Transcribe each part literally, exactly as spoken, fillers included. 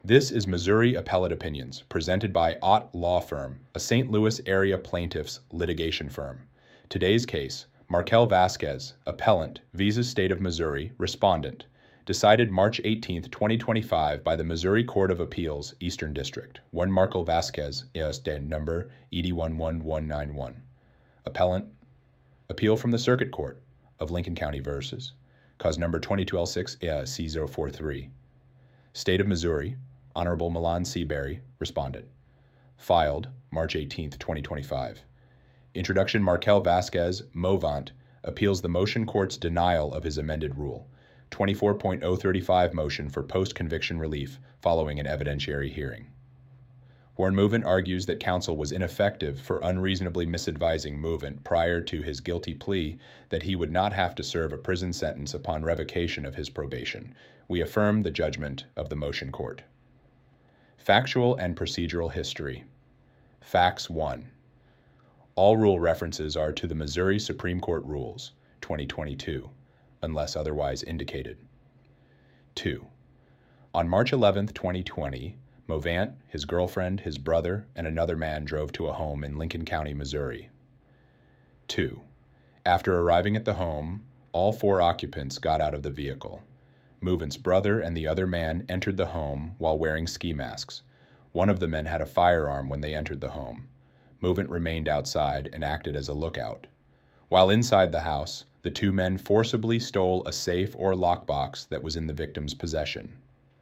This is Missouri Appellate Opinions, presented by Ott Law Firm, a Saint Louis area plaintiffs litigation firm. Today's case, Markel Vasquez, appellant, Visa State of Missouri, respondent, decided March eighteenth, twenty twenty-five by the Missouri Court of Appeals, Eastern District. Juan Markel Vasquez, E S D number E D one one one nine one. Appellant, appeal from the Circuit Court of Lincoln County versus, cause number twenty-two L six C zero four three. State of Missouri, Honorable Milan Seabury, respondent. Filed March eighteenth, twenty twenty-five. Introduction: Markel Vasquez, Movant, appeals the motion court's denial of his amended rule. twenty-four point oh thirty-five motion for post-conviction relief following an evidentiary hearing. Warren Movant argues that counsel was ineffective for unreasonably misadvising Movant prior to his guilty plea that he would not have to serve a prison sentence upon revocation of his probation. We affirm the judgment of the motion court. Factual and procedural history. Facts one. All rule references are to the Missouri Supreme Court Rules, twenty twenty-two, unless otherwise indicated. two. On March eleventh, twenty twenty, Movant, his girlfriend, his brother, and another man drove to a home in Lincoln County, Missouri. two. After arriving at the home, all four occupants got out of the vehicle. Movant's brother and the other man entered the home while wearing ski masks. One of the men had a firearm when they entered the home. Movant remained outside and acted as a lookout. While inside the house, the two men forcibly stole a safe or lockbox that was in the victim's possession.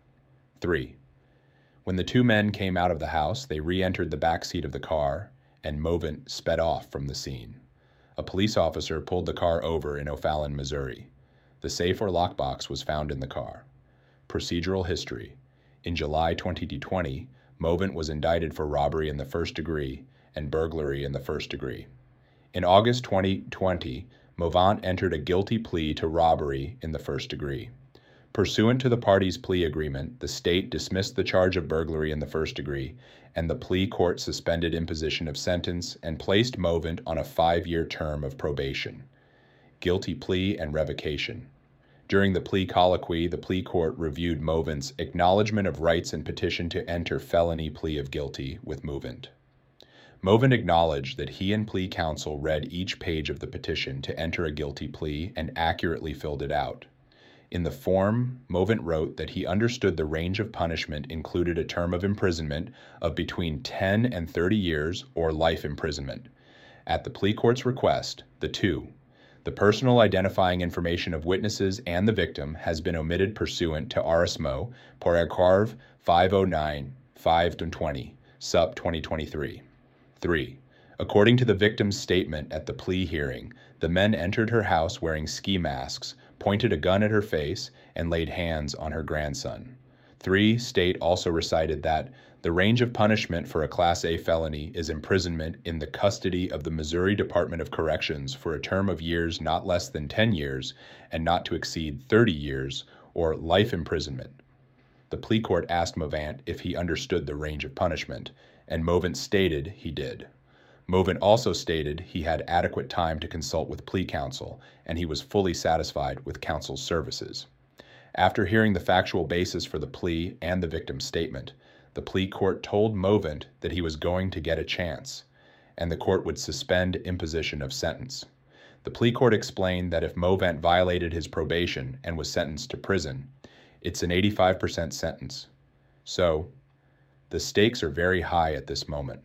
three. When the two men came out of the house, they re-entered the back seat of the car, and Movant sped off from the scene. A police officer pulled the car over in O'Fallon, Missouri. The safe or lockbox was found in the car. Procedural history. In July twenty twenty, Movant was indicted for robbery in the first degree and burglary in the first degree. In August twenty twenty, Movant entered a guilty plea to robbery in the first degree. Pursuant to the parties' plea agreement, the state dismissed the charge of burglary in the first degree, and the plea court suspended imposition of sentence and placed Movant on a five-year term of probation. Guilty plea and revocation. During the plea colloquy, the plea court reviewed Movant's acknowledgement of rights and petition to enter felony plea of guilty with Movant. Movant acknowledged that he and plea counsel read each page of the petition to enter a guilty plea and accurately filled it out. In the form, Movant wrote that he understood the range of punishment included a term of imprisonment of between ten and thirty years or life imprisonment. At the plea court's request, the two, the personal identifying information of witnesses and the victim has been omitted pursuant to R S M O, Paragraph five oh nine, five twenty, Sup twenty twenty-three. three. According to the victim's statement at the plea hearing, the men entered her house wearing ski masks, pointed a gun at her face, and laid hands on her grandson. three. State also recited that the range of punishment for a Class A felony is imprisonment in the custody of the Missouri Department of Corrections for a term of years not less than ten years and not to exceed thirty years, or life imprisonment. The plea court asked Movant if he understood the range of punishment, and Movant stated he did. Movant also stated he had adequate time to consult with plea counsel, and he was fully satisfied with counsel's services. After hearing the factual basis for the plea and the victim's statement, the plea court told Movant that he was going to get a chance, and the court would suspend imposition of sentence. The plea court explained that if Movant violated his probation and was sentenced to prison, it's an eighty-five percent sentence. So, the stakes are very high at this moment.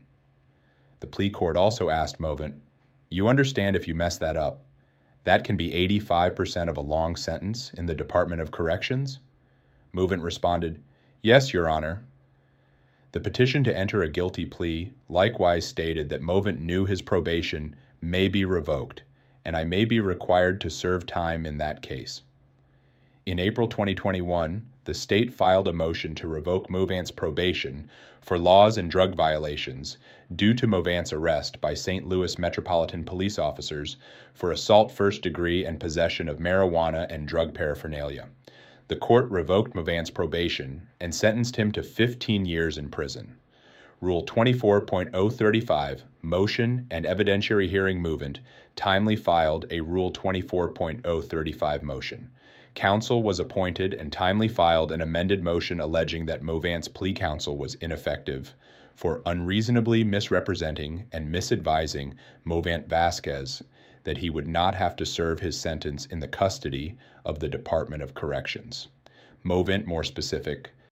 The plea court also asked Movant, "You understand if you mess that up, that can be eighty-five percent of a long sentence in the Department of Corrections?" Movant responded, "Yes, Your Honor." The petition to enter a guilty plea likewise stated that Movant knew his probation may be revoked, and I may be required to serve time in that case. In April twenty twenty-one, the state filed a motion to revoke Movant's probation for laws and drug violations due to Movant's arrest by Saint Louis Metropolitan Police officers for assault first degree and possession of marijuana and drug paraphernalia. The court revoked Movant's probation and sentenced him to fifteen years in prison. Rule twenty-four point oh thirty-five, Motion and Evidentiary Hearing Movant, timely filed a Rule twenty-four point oh thirty-five motion. Counsel was appointed and timely filed an amended motion alleging that Movant's plea counsel was ineffective for unreasonably misrepresenting and misadvising Movant Vasquez that he would not have to serve his sentence in the custody of the Department of Corrections. Movant, more specific,